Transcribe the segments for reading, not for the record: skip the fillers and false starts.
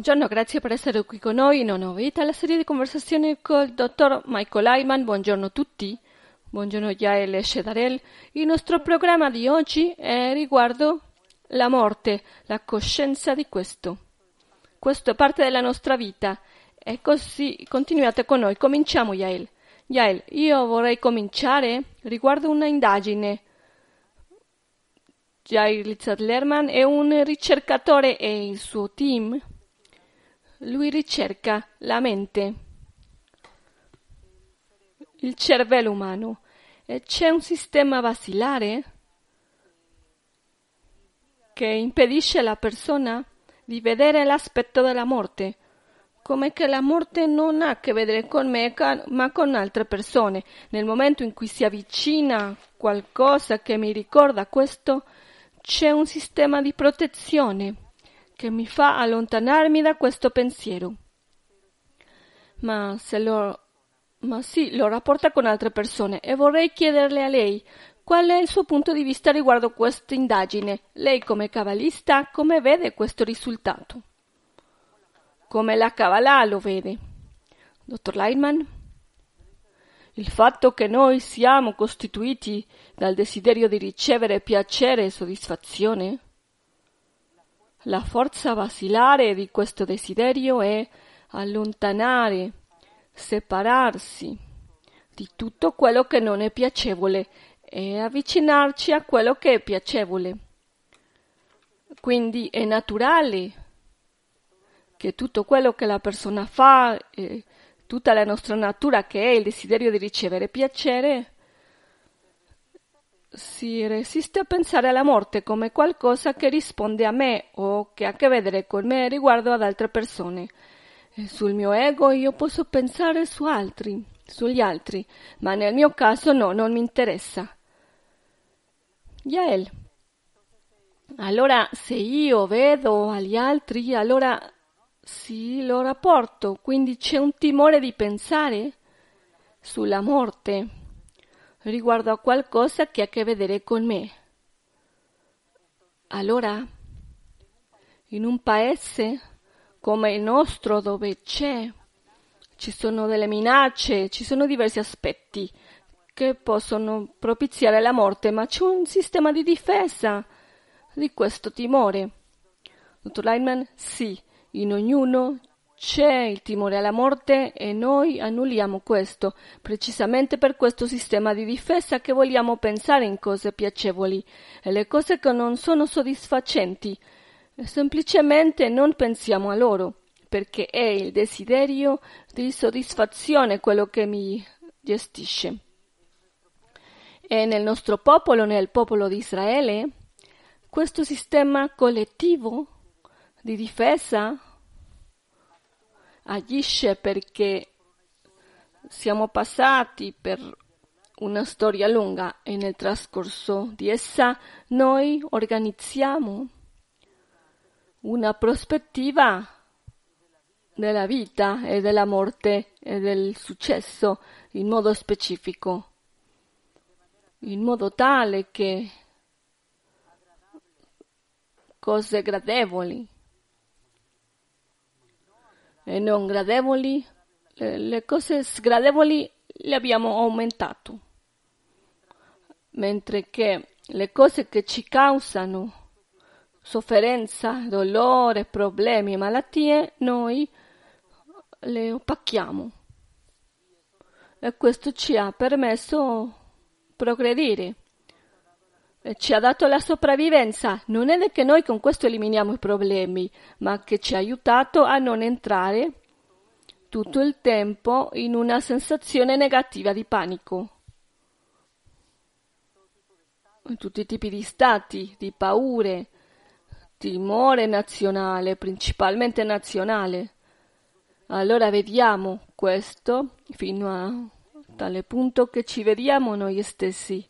Buongiorno, grazie per essere qui con noi in una nuova vita, la serie di conversazioni col dottor Michael Heiman. Buongiorno a tutti, buongiorno Yael e Shedarel. Il nostro programma di oggi è riguardo la morte, la coscienza di questo. Questo è parte della nostra vita e così continuate con noi. Cominciamo, Yael. Yael, io vorrei cominciare riguardo una indagine. Jair Lerman è un ricercatore e il suo team. Lui ricerca la mente, il cervello umano, e c'è un sistema basilare che impedisce alla persona di vedere l'aspetto della morte, come che la morte non ha a che vedere con me, ma con altre persone. Nel momento in cui si avvicina qualcosa che mi ricorda questo, c'è un sistema di protezione che mi fa allontanarmi da questo pensiero. Ma lo rapporta con altre persone e vorrei chiederle a lei qual è il suo punto di vista riguardo questa indagine. Lei come cabalista come vede questo risultato? Come la Kabbalah lo vede? Dottor Lightman? Il fatto che noi siamo costituiti dal desiderio di ricevere piacere e soddisfazione? La forza basilare di questo desiderio è allontanare, separarsi di tutto quello che non è piacevole e avvicinarci a quello che è piacevole. Quindi è naturale che tutto quello che la persona fa, tutta la nostra natura che è il desiderio di ricevere piacere, si resiste a pensare alla morte come qualcosa che risponde a me o che ha a che vedere con me riguardo ad altre persone. E sul mio ego io posso pensare sugli altri, ma nel mio caso no, non mi interessa. Yael, allora se io vedo agli altri, allora sì, lo rapporto, quindi c'è un timore di pensare sulla morte riguardo a qualcosa che ha a che vedere con me. Allora, in un paese come il nostro, dove ci sono delle minacce, ci sono diversi aspetti che possono propiziare la morte, ma c'è un sistema di difesa di questo timore. Dottor Lightman, sì, in ognuno c'è il timore alla morte e noi annulliamo questo, precisamente per questo sistema di difesa che vogliamo pensare in cose piacevoli e le cose che non sono soddisfacenti. Semplicemente non pensiamo a loro, perché è il desiderio di soddisfazione quello che mi gestisce. E nel nostro popolo, nel popolo di Israele, questo sistema collettivo di difesa agisce perché siamo passati per una storia lunga e nel trascorso di essa noi organizziamo una prospettiva della vita e della morte e del successo in modo specifico, in modo tale che cose gradevoli e non gradevoli, le cose sgradevoli le abbiamo aumentato, mentre che le cose che ci causano sofferenza, dolore, problemi e malattie, noi le opacchiamo. E questo ci ha permesso progredire. E ci ha dato la sopravvivenza. Non è che noi con questo eliminiamo i problemi, ma che ci ha aiutato a non entrare tutto il tempo in una sensazione negativa di panico. In tutti i tipi di stati, di paure, timore nazionale, principalmente nazionale. Allora vediamo questo fino a tale punto che ci vediamo noi stessi.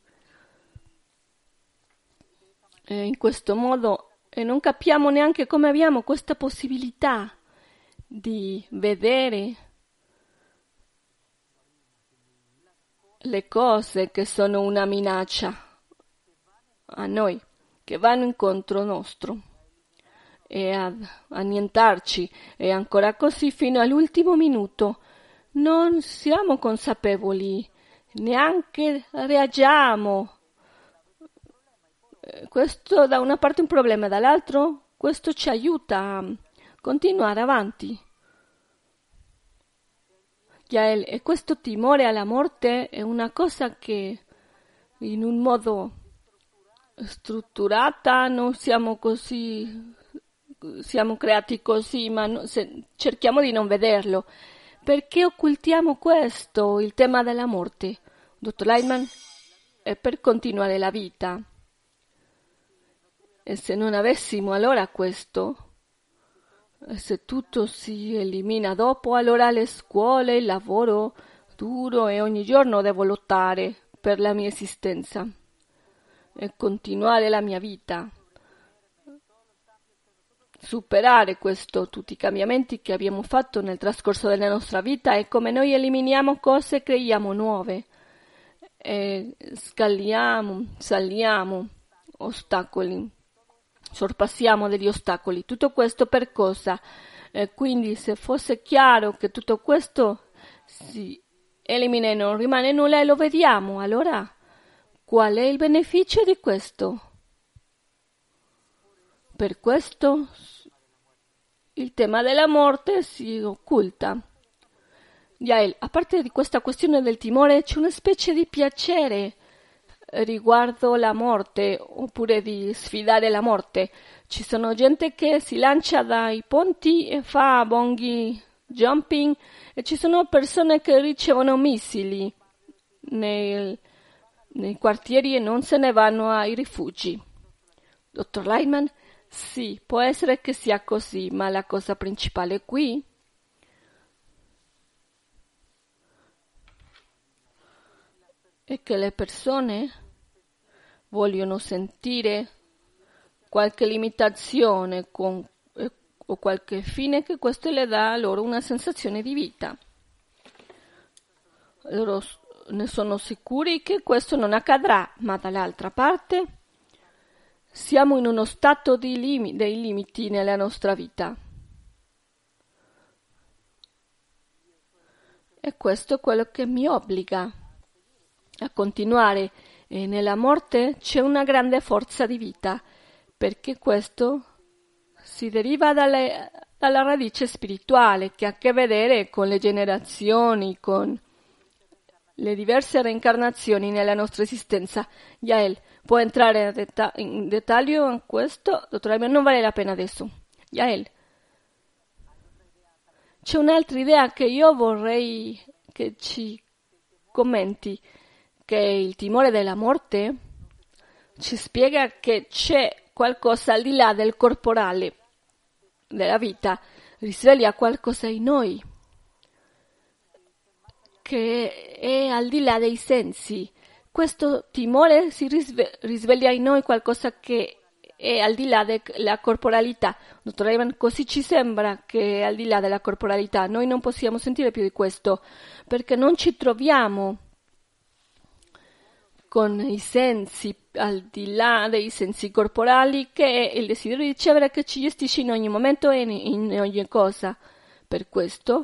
E in questo modo non capiamo neanche come abbiamo questa possibilità di vedere le cose che sono una minaccia a noi, che vanno incontro nostro. e ad annientarci, e ancora così fino all'ultimo minuto. Non siamo consapevoli, neanche reagiamo. Questo da una parte è un problema, dall'altro questo ci aiuta a continuare avanti. Yael, e questo timore alla morte è una cosa che in un modo strutturata non siamo così, siamo creati così, ma cerchiamo di non vederlo. Perché occultiamo questo, il tema della morte? Dottor Lightman, è per continuare la vita. E se non avessimo allora questo, e se tutto si elimina dopo, allora le scuole, il lavoro duro e ogni giorno devo lottare per la mia esistenza e continuare la mia vita. Superare questo, tutti i cambiamenti che abbiamo fatto nel trascorso della nostra vita e come noi eliminiamo cose e creiamo nuove. E saliamo ostacoli, sorpassiamo degli ostacoli. Tutto questo per cosa? Quindi se fosse chiaro che tutto questo si elimina e non rimane nulla e lo vediamo, allora qual è il beneficio di questo? Per questo il tema della morte si occulta. Yael, a parte di questa questione del timore, c'è una specie di piacere riguardo la morte, oppure di sfidare la morte. Ci sono gente che si lancia dai ponti e fa bungee jumping e ci sono persone che ricevono missili nei quartieri e non se ne vanno ai rifugi. Dottor Lightman, sì, può essere che sia così, ma la cosa principale qui è che le persone vogliono sentire qualche limitazione o qualche fine che questo le dà loro una sensazione di vita. Loro ne sono sicuri che questo non accadrà, ma dall'altra parte siamo in uno stato dei limiti nella nostra vita. E questo è quello che mi obbliga a continuare. E nella morte c'è una grande forza di vita, perché questo si deriva dalla radice spirituale che ha a che vedere con le generazioni, con le diverse reincarnazioni nella nostra esistenza. Yael, può entrare in dettaglio in questo? Dottor Ayman, non vale la pena adesso. Yael, c'è un'altra idea che io vorrei che ci commenti, che il timore della morte ci spiega che c'è qualcosa al di là del corporale, della vita, risveglia qualcosa in noi che è al di là dei sensi. Questo timore si risveglia in noi qualcosa che è al di là della corporalità. Dottor Ayman, così ci sembra che è al di là della corporalità. Noi non possiamo sentire più di questo perché non ci troviamo con i sensi al di là dei sensi corporali, che è il desiderio di ricevere che ci gestisce in ogni momento e in ogni cosa. Per questo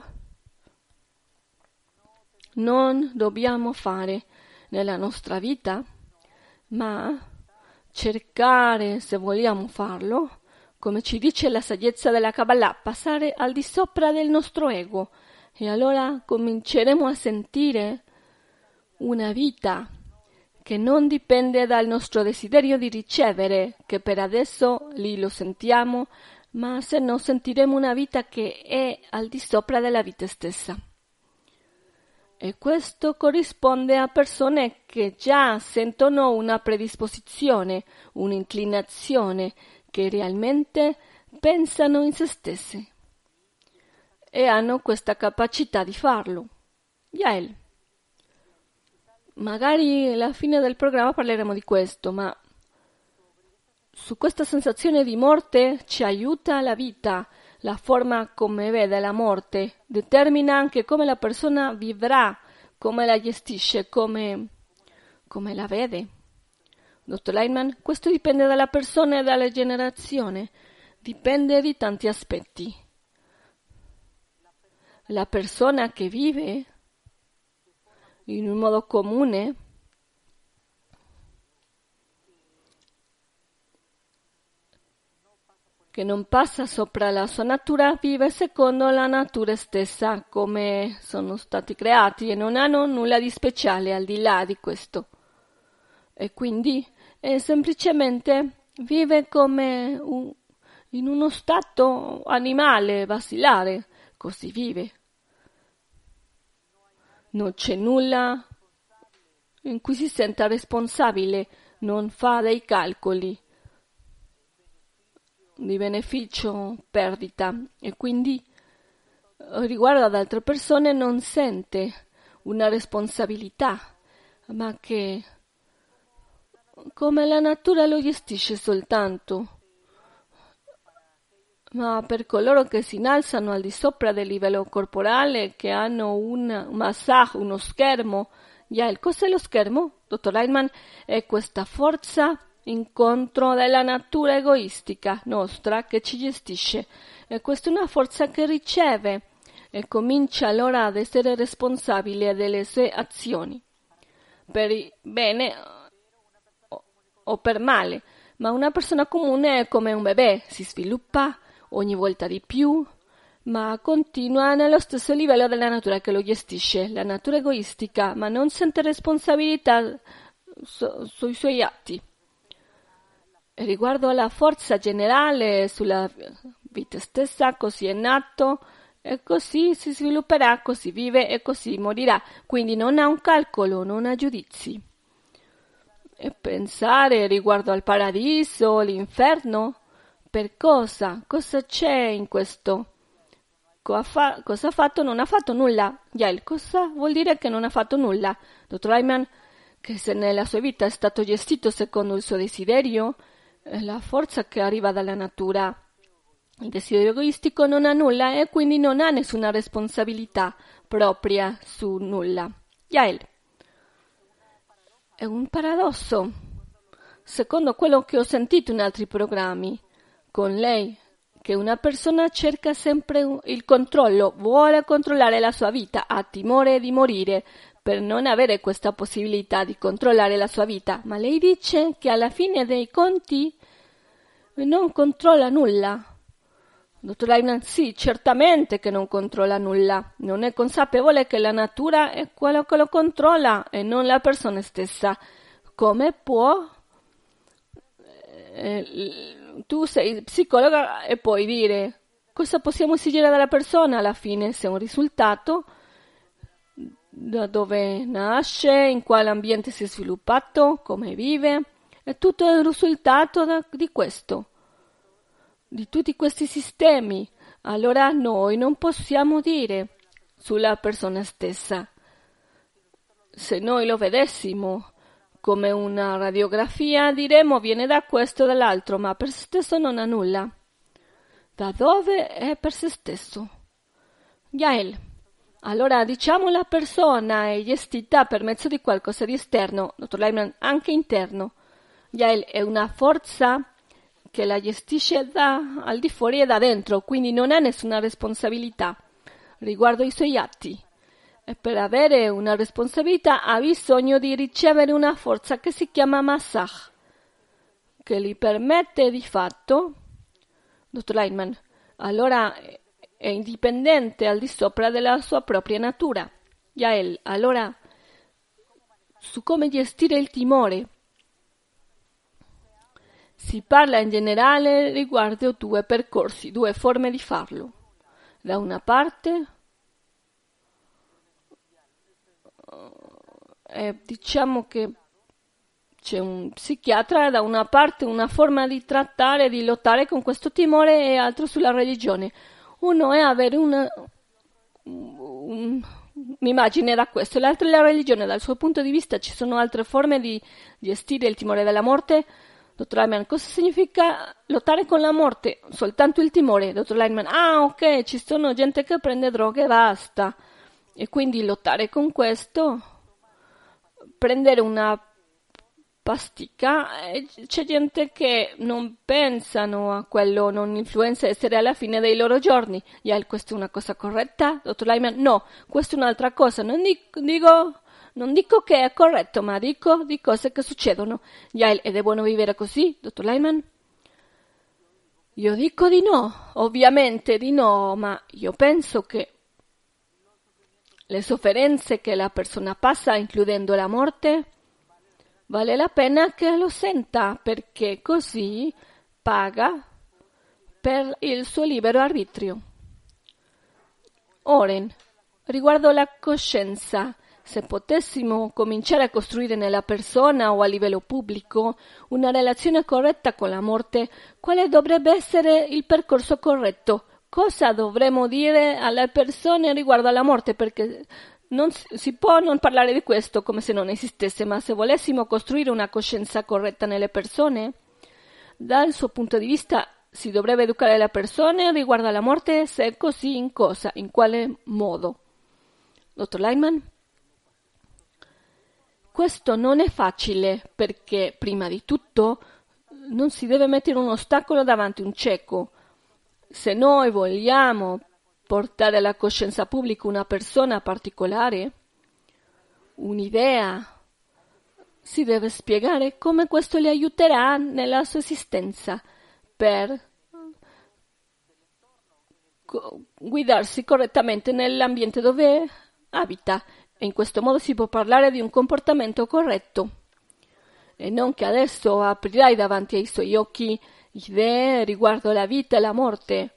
non dobbiamo fare nella nostra vita, ma cercare, se vogliamo farlo, come ci dice la saggezza della Kabbalah, passare al di sopra del nostro ego e allora cominceremo a sentire una vita che non dipende dal nostro desiderio di ricevere, che per adesso lì lo sentiamo, ma se no sentiremo una vita che è al di sopra della vita stessa. E questo corrisponde a persone che già sentono una predisposizione, un'inclinazione, che realmente pensano in se stesse e hanno questa capacità di farlo. Yael, magari alla fine del programma parleremo di questo, ma su questa sensazione di morte ci aiuta la vita. La forma come vede la morte determina anche come la persona vivrà, come la gestisce, come la vede. Dottor Lightman, questo dipende dalla persona e dalla generazione. dipende di tanti aspetti. La persona che vive in un modo comune che non passa sopra la sua natura, vive secondo la natura stessa, come sono stati creati e non hanno nulla di speciale al di là di questo. E quindi semplicemente vive come in uno stato animale, basilare, così vive. Non c'è nulla in cui si senta responsabile, non fa dei calcoli di beneficio, perdita, e quindi riguardo ad altre persone non sente una responsabilità, ma che come la natura lo gestisce soltanto. Ma per coloro che si innalzano al di sopra del livello corporale, che hanno un massaggio, uno schermo, cos'è lo schermo, dottor Lightman? È questa forza incontro della natura egoistica nostra che ci gestisce. E questa è una forza che riceve e comincia allora ad essere responsabile delle sue azioni, per bene o per male. Ma una persona comune è come un bebè, si sviluppa ogni volta di più, ma continua nello stesso livello della natura che lo gestisce, la natura egoistica, ma non sente responsabilità sui suoi atti. E riguardo alla forza generale sulla vita stessa, così è nato e così si svilupperà, così vive e così morirà. Quindi non ha un calcolo, non ha giudizi. E pensare riguardo al paradiso, l'inferno, per cosa? Cosa c'è in questo? Cosa ha fatto? Non ha fatto nulla. Yael, cosa vuol dire che non ha fatto nulla? Dottor Ayman, che se nella sua vita è stato gestito secondo il suo desiderio, la forza che arriva dalla natura. Il desiderio egoistico non ha nulla e quindi non ha nessuna responsabilità propria su nulla. Yael, è un paradosso, secondo quello che ho sentito in altri programmi con lei, che una persona cerca sempre il controllo, vuole controllare la sua vita, ha timore di morire per non avere questa possibilità di controllare la sua vita, ma lei dice che alla fine dei conti non controlla nulla. Dottor Ayman, sì, certamente che non controlla nulla, non è consapevole che la natura è quello che lo controlla e non la persona stessa. Come può? Tu sei psicologa e puoi dire cosa possiamo esigere dalla persona alla fine, se è un risultato, da dove nasce, in quale ambiente si è sviluppato, come vive, è tutto il risultato di questo, di tutti questi sistemi. Allora noi non possiamo dire sulla persona stessa. Se noi lo vedessimo come una radiografia, diremmo viene da questo o dall'altro, ma per se stesso non ha nulla. Da dove è per se stesso? Yael, allora diciamo la persona è gestita per mezzo di qualcosa di esterno, dottor Lyman, anche interno. Yael è una forza che la gestisce da al di fuori e da dentro, quindi non ha nessuna responsabilità riguardo ai suoi atti. E per avere una responsabilità ha bisogno di ricevere una forza che si chiama massage, che gli permette di fatto, dottor Lightman, allora è indipendente al di sopra della sua propria natura. Yael, allora, su come gestire il timore, si parla in generale riguardo due percorsi, due forme di farlo. Da una parte, diciamo che c'è un psichiatra, da una parte una forma di trattare, di lottare con questo timore e altro sulla religione. Uno è avere un'immagine da questo, l'altro è la religione. Dal suo punto di vista ci sono altre forme di gestire il timore della morte. Dottor Lyman, cosa significa lottare con la morte? Soltanto il timore. Dottor Lyman, ok, ci sono gente che prende droghe e basta. E quindi lottare con questo, prendere una pasticca, c'è gente che non pensano a quello, non influenza essere alla fine dei loro giorni. Yael, questa è una cosa corretta? Dottor Lyman, no, questa è un'altra cosa. Non dico che è corretto, ma dico di cose che succedono. Yael, ed è buono vivere così, dottor Lyman? Io dico di no, ovviamente di no, ma io penso che le sofferenze che la persona passa, includendo la morte, vale la pena che lo senta, perché così paga per il suo libero arbitrio. Oren, riguardo la coscienza, se potessimo cominciare a costruire nella persona o a livello pubblico una relazione corretta con la morte, quale dovrebbe essere il percorso corretto? Cosa dovremmo dire alle persone riguardo alla morte? Perché non si può non parlare di questo come se non esistesse, ma se volessimo costruire una coscienza corretta nelle persone, dal suo punto di vista si dovrebbe educare le persone riguardo alla morte, se è così in cosa, in quale modo? Dottor Lyman? Questo non è facile perché, prima di tutto, non si deve mettere un ostacolo davanti a un cieco. Se noi vogliamo portare alla coscienza pubblica una persona particolare, un'idea, si deve spiegare come questo le aiuterà nella sua esistenza per guidarsi correttamente nell'ambiente dove abita. E in questo modo si può parlare di un comportamento corretto. E non che adesso aprirai davanti ai suoi occhi idee riguardo la vita e la morte,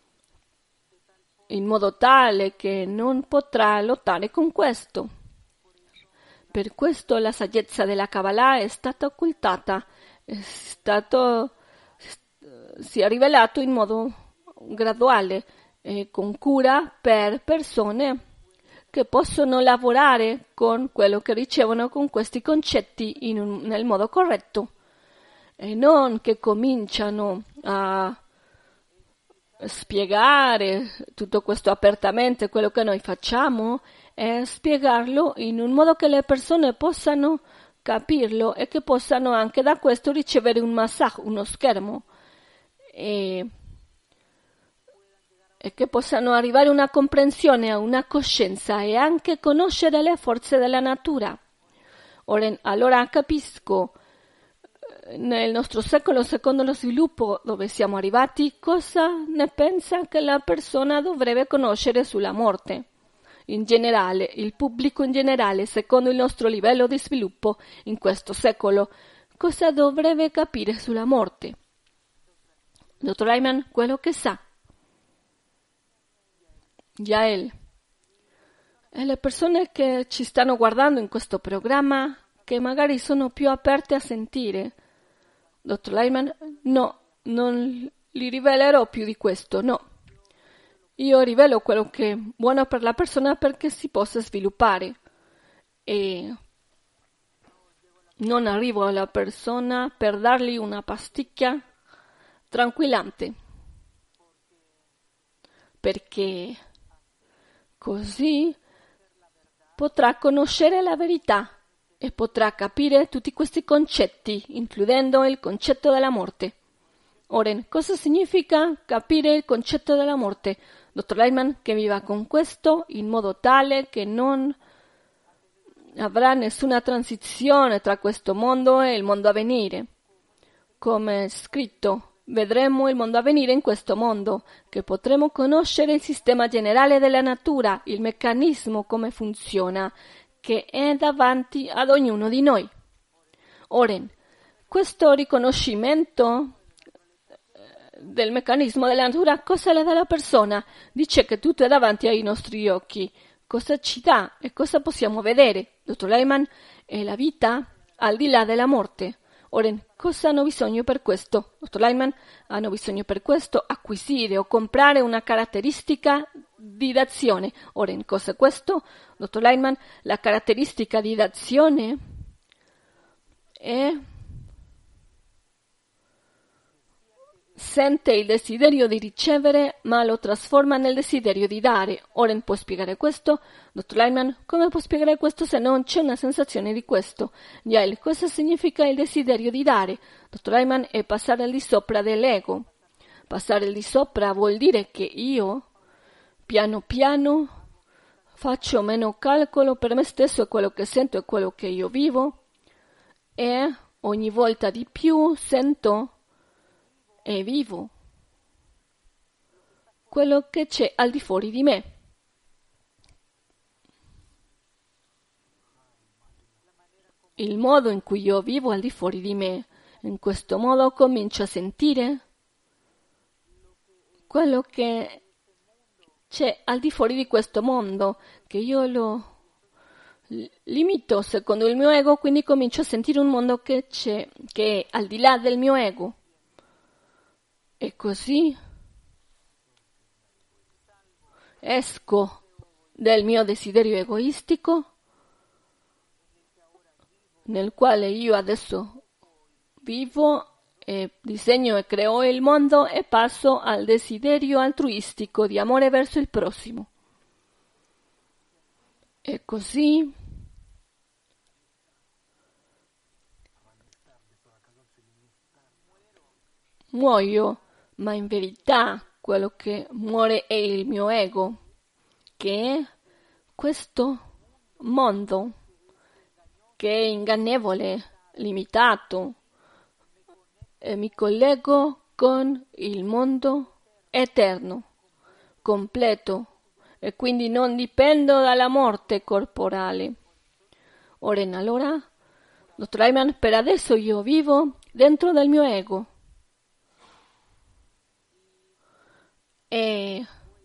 in modo tale che non potrà lottare con questo. Per questo la saggezza della Kabbalah è stata occultata, si è rivelato in modo graduale e con cura per persone che possono lavorare con quello che ricevono con questi concetti nel modo corretto e non che cominciano a spiegare tutto questo apertamente, quello che noi facciamo è spiegarlo in un modo che le persone possano capirlo e che possano anche da questo ricevere un massage, uno schermo e che possano arrivare a una comprensione, a una coscienza e anche conoscere le forze della natura. Ora, allora capisco nel nostro secolo, secondo lo sviluppo dove siamo arrivati, cosa ne pensa che la persona dovrebbe conoscere sulla morte. In generale, il pubblico in generale, secondo il nostro livello di sviluppo in questo secolo, cosa dovrebbe capire sulla morte? Dottor Lyman, quello che sa. Yael. E le persone che ci stanno guardando in questo programma, che magari sono più aperte a sentire. Dottor Lyman, no, non gli rivelerò più di questo, no. Io rivelo quello che è buono per la persona perché si possa sviluppare. E non arrivo alla persona per dargli una pasticca tranquillante. Perché così potrà conoscere la verità e potrà capire tutti questi concetti, includendo il concetto della morte. Ora, cosa significa capire il concetto della morte? Dottor Lyman, che viva con questo in modo tale che non avrà nessuna transizione tra questo mondo e il mondo a venire. Come è scritto, vedremo il mondo a venire in questo mondo, che potremo conoscere il sistema generale della natura, il meccanismo come funziona, che è davanti ad ognuno di noi. Ora, questo riconoscimento del meccanismo della natura cosa le dà alla persona? Dice che tutto è davanti ai nostri occhi. Cosa ci dà e cosa possiamo vedere? Dottor Lyman, è la vita al di là della morte. Ora, cosa hanno bisogno per questo? Dottor Lyman, hanno bisogno per questo acquisire o comprare una caratteristica di d'azione. Ora, cosa è questo? Dottor Lyman, la caratteristica di d'azione è sente il desiderio di ricevere, ma lo trasforma nel desiderio di dare. Oren può spiegare questo? Dottor Lyman, come può spiegare questo se non c'è una sensazione di questo? Yael, cosa significa il desiderio di dare? Dottor Lyman, è passare al di sopra dell'ego. Passare al di sopra vuol dire che io, piano piano, faccio meno calcolo per me stesso e quello che sento e quello che io vivo, e ogni volta di più sento e vivo quello che c'è al di fuori di me. Il modo in cui io vivo al di fuori di me, in questo modo comincio a sentire quello che c'è al di fuori di questo mondo, che io lo limito secondo il mio ego, quindi comincio a sentire un mondo che c'è, che è al di là del mio ego. E così esco del mio desiderio egoistico, nel quale io adesso vivo e disegno e creo il mondo, e passo al desiderio altruistico di amore verso il prossimo. E così muoio, ma in verità quello che muore è il mio ego, che è questo mondo che è ingannevole, limitato, e mi collego con il mondo eterno, completo, e quindi non dipendo dalla morte corporale. Ora in allora, dottor Ayman, per adesso io vivo dentro del mio ego e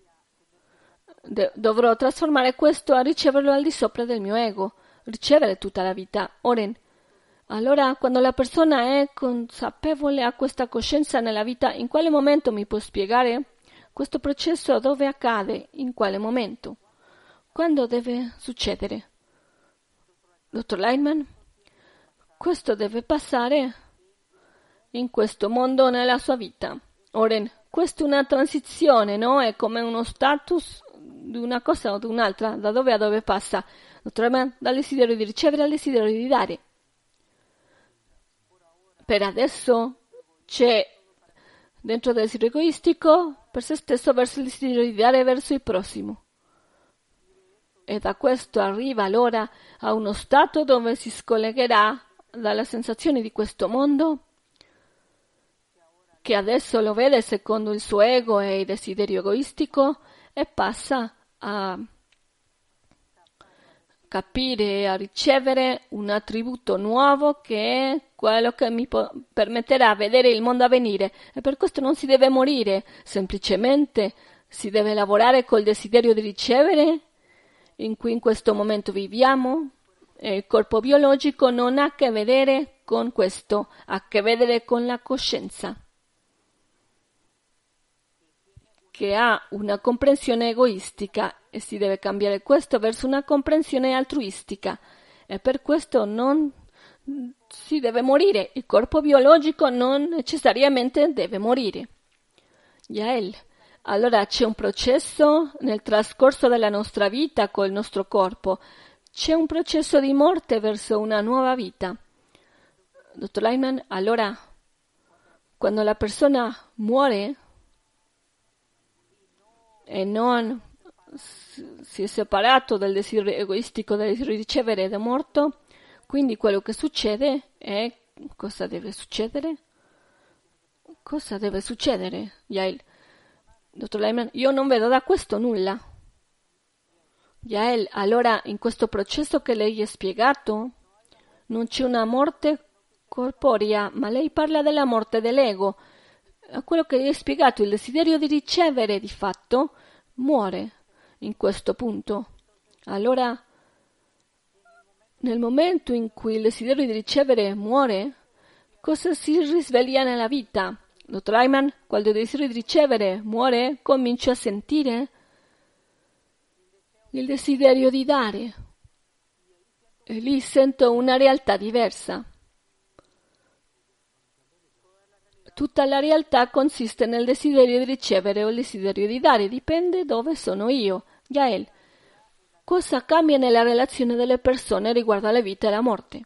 dovrò trasformare questo a riceverlo al di sopra del mio ego, ricevere tutta la vita. Oren, allora quando la persona è consapevole a questa coscienza nella vita, in quale momento mi può spiegare questo processo? Dove accade? In quale momento? Quando deve succedere? Dottor Lightman, questo deve passare in questo mondo nella sua vita. Oren, questa è una transizione, no? È come uno status di una cosa o di un'altra, da dove a dove passa. Dottor Lightman, dal desiderio di ricevere al desiderio di dare. Per adesso c'è dentro del desiderio egoistico per se stesso verso il desiderio di dare verso il prossimo. E da questo arriva allora a uno stato dove si scollegherà dalla sensazione di questo mondo, che adesso lo vede secondo il suo ego e il desiderio egoistico, e passa a capire e a ricevere un attributo nuovo che è quello che mi permetterà di vedere il mondo a venire. E per questo non si deve morire, semplicemente si deve lavorare col desiderio di ricevere in cui in questo momento viviamo. E il corpo biologico non ha a che vedere con questo, ha a che vedere con la coscienza, che ha una comprensione egoistica, e si deve cambiare questo verso una comprensione altruistica, e per questo non si deve morire. Il corpo biologico non necessariamente deve morire. Yael, allora c'è un processo nel trascorso della nostra vita col nostro corpo, c'è un processo di morte verso una nuova vita. Dottor Lyman, allora quando la persona muore e non si è separato dal desiderio egoistico, dal desiderio di ricevere, ed è morto, quindi quello che succede è... Cosa deve succedere? Cosa deve succedere, Yael? Dottor Lyman, io non vedo da questo nulla. Yael, allora in questo processo che lei ha spiegato non c'è una morte corporea, ma lei parla della morte dell'ego. A quello che lei ha spiegato, il desiderio di ricevere di fatto muore in questo punto. Allora, nel momento in cui il desiderio di ricevere muore, cosa si risveglia nella vita? Dottor Ayman, quando il desiderio di ricevere muore, comincio a sentire il desiderio di dare. E lì sento una realtà diversa. Tutta la realtà consiste nel desiderio di ricevere o il desiderio di dare, dipende dove sono io. Yael, cosa cambia nella relazione delle persone riguardo alla vita e alla morte?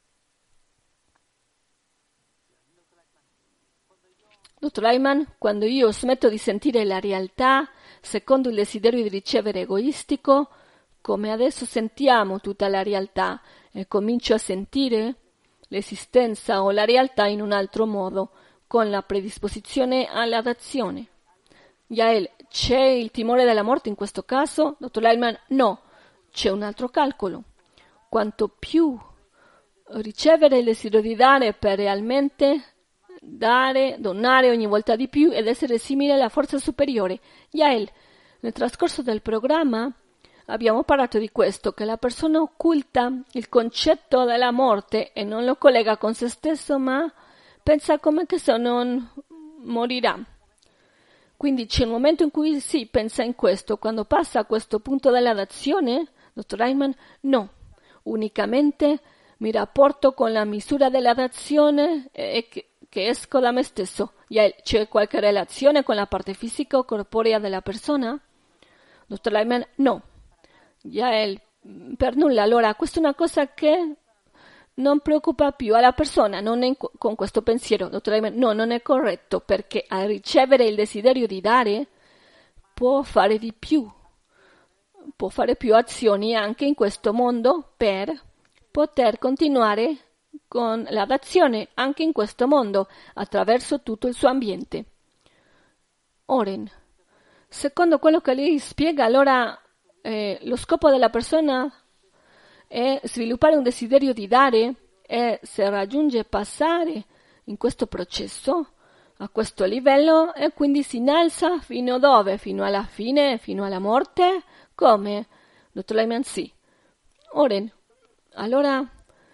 Dottor Ayman, quando io smetto di sentire la realtà secondo il desiderio di ricevere egoistico, come adesso sentiamo tutta la realtà, e comincio a sentire l'esistenza o la realtà in un altro modo, con la predisposizione alla dazione. Yael, c'è il timore della morte in questo caso? Dottor Ayman, no, c'è un altro calcolo. Quanto più ricevere il desiderio di dare per realmente dare, donare ogni volta di più ed essere simile alla forza superiore. Yael, nel trascorso del programma abbiamo parlato di questo, che la persona occulta il concetto della morte e non lo collega con se stesso, ma pensa come che se non morirà. Quindi c'è un momento in cui sì, pensa in questo. Quando passa a questo punto della dazione, dottor Ayman, no, unicamente mi rapporto con la misura della dazione e che esco da me stesso. C'è qualche relazione con la parte fisica o corporea della persona? Dottor Ayman, no. Per nulla. Allora, questa è una cosa che non preoccupa più alla persona, non è con questo pensiero. Dottor Ayman, no, non è corretto, perché a ricevere il desiderio di dare può fare di più. Può fare più azioni anche in questo mondo per poter continuare con la dazione anche in questo mondo attraverso tutto il suo ambiente. Oren, secondo quello che lei spiega, allora lo scopo della persona è sviluppare un desiderio di dare e se raggiunge passare in questo processo a questo livello e quindi si innalza fino a dove? Fino alla fine, fino alla morte? Come? Dottor Ayman, sì. Oren, allora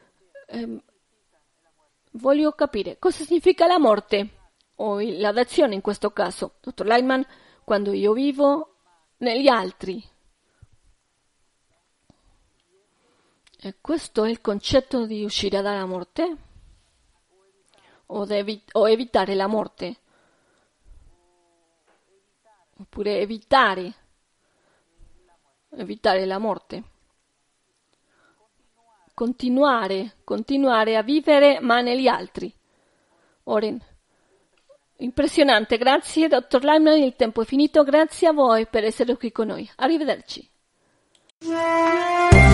voglio capire cosa significa la morte o la dazione in questo caso. Dottor Ayman, quando io vivo negli altri. E questo è il concetto di uscire dalla morte? O evitare la morte? Oppure evitare la morte? Continuare a vivere ma negli altri. Oren, impressionante, grazie dottor Lyman, il tempo è finito, grazie a voi per essere qui con noi. Arrivederci.